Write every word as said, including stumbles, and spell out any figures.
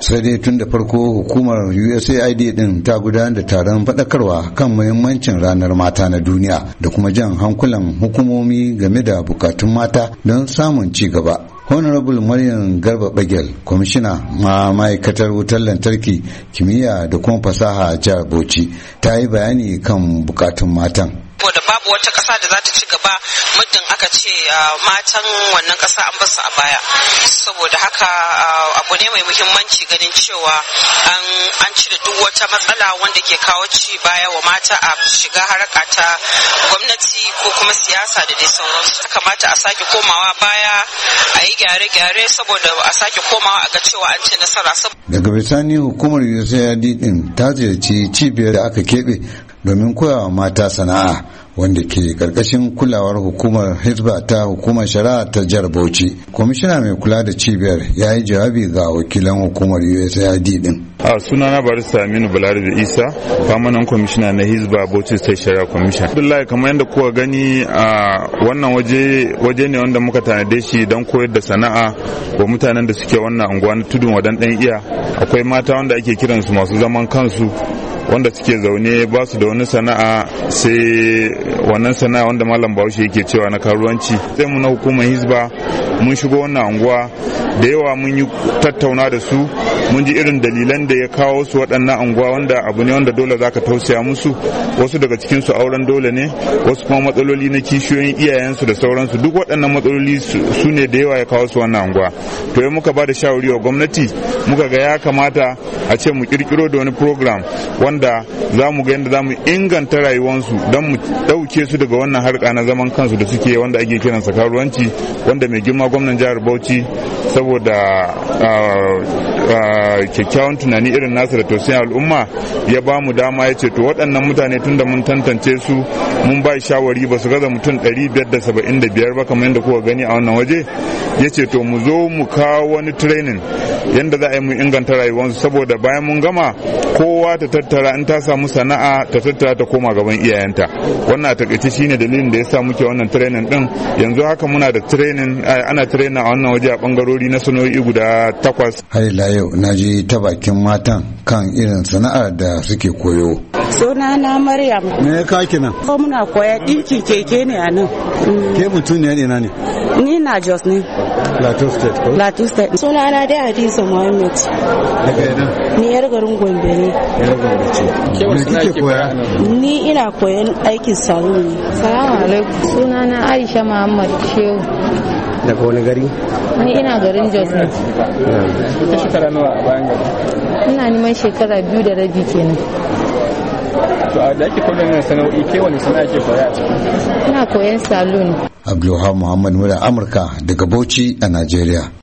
sai dai tun da farko hukumar U S A I D din ta gudanar da taron faɗakarwa kan muhimmancin ranar mata na duniya da kuma jan hankulan hukumomi game da bukatun mata don samun ci gaba. Honorable Maryam Garba Bagel, kwamishina ma ma'aikatar wutar lantarki, kimiyya da kuma fasaha a jihar Bauchi, ta yi bayani kan bukatun matan. Saboda babu wata ƙasa da za ta ci gaba muddin aka ce matan wannan ƙasa an basu a baya. Saboda haka abu ne mai muhimmanci ganin cewa an cire duk wata matsala wanda ke kawo ci baya wa mata a shiga haraka ta gwamnati ko kuma siyasa da dai sauransu. Kamata a sake komawa baya a yi gyare-gyare saboda a sake komawa a ga cewa an ci nasara. Daga bisani hukumar U S A I D din ta ziyarci cibiyar da aka keɓe domin koyawa mata sana'a wanda ke karkashin kulawar hukumar Hizba ta hukumar shari'a ta jihar Bauchi. Kwamishina mai kula da cibiyar ya yi jawabi ga wakilan hukumar U S A I D din. A sunana barista Aminu Balarabe Isa, famanan kwamishina na Hizba Bauchi State Shari'a Commission. Abdullahi, kamar yadda kuka gani a wannan waje waje ne wanda muka tanade shi don koyar da sana'a wa mutanen da suke wannan unguwa na tudun wadan dan iya. Akwai mata wanda ake kiransu masu zaman kansu wanda suke zaune ba su da wani sana'a sai wannan sana'a wanda malam Bahaushe yake cewa na karuwanci. Sai mu na hukumar Hizba mun shigo wannan unguwa da yawa, mun yi tattauna da su, mun ji irin dalilan da ya kawo su waɗannan unguwa wanda abu ne wanda dole zaka tausaya musu. Wasu daga cikin su auren dole ne, wasu kuma matsaloli na kishiyoyin iyayensu da sauransu. Duk waɗannan matsaloli su ne da yawa ya kawo su wannan unguwa. To yau muka ba da shawari wa gwamnati, muka ga ya kamata a ce mu kirkiro da wani program wanda za mu ga yadda za mu inganta rayuwarsu don mu ɗauke su daga wannan harka na zaman kansu da suke wanda ake kiransa karuwanci, wanda mai girma gwamnan jihar Bauchi saboda kyakkyawan tunani irin nasa da tausayin al'umma ya ba mu dama ya ce to waɗannan mutane tun da mun tantance su mun ba shawari ba su gaza mutum ɗari biyar da saba'in da biyar ba kamar yadda kuka gani a wannan waje. Ya ce to mu zo mu kawo wani training yadda za a yi mu inganta rayuwarsu, saboda bayan mun gama kowa ta tattara in ta samu sana'a ta tattara ta koma gaban iyayenta. Wannan a takaice shine dalilin da ya sa muke wannan training din. Yanzu haka muna da training, ana training a wannan waje a bangarori na sana'o'i guda takwas. Har ila yau na ji ta bakin matan kan irin sana'ar da suke koyo. Sunana Maryam. Me ya kaki nan? Ko muna koya ɗinkin keke ne a nan. Ke mutum ne ina ne? Ni na Jos ne. Plateau State ko? Plateau State. Sunana dai Hadiza Muhammad. Daga ina? Ni yar garin Gombe ne. Yar Gombe ce. Me kike koya? Ni ina koyan aikin salon ne. Assalamu alaikum. Sunana Aisha Muhammad Shehu. Daga wani gari? Ni ina garin Jos ne. Ita shekara nawa a bayan gari? Ina neman shekara biyu da rabi kenan. To a da ake koyon sana'o'i ke wani sana'a ke koya a ciki? Ina koyan salon. Abdulwahab Muhammad Mura, Amurka daga Bauchi a Najeriya.